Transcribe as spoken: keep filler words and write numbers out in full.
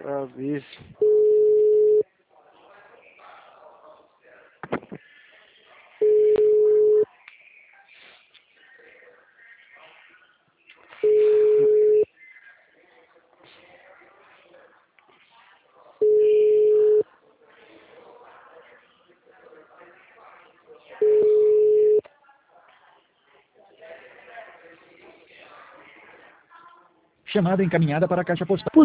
Ah, bicho. Chamada encaminhada para a caixa postal.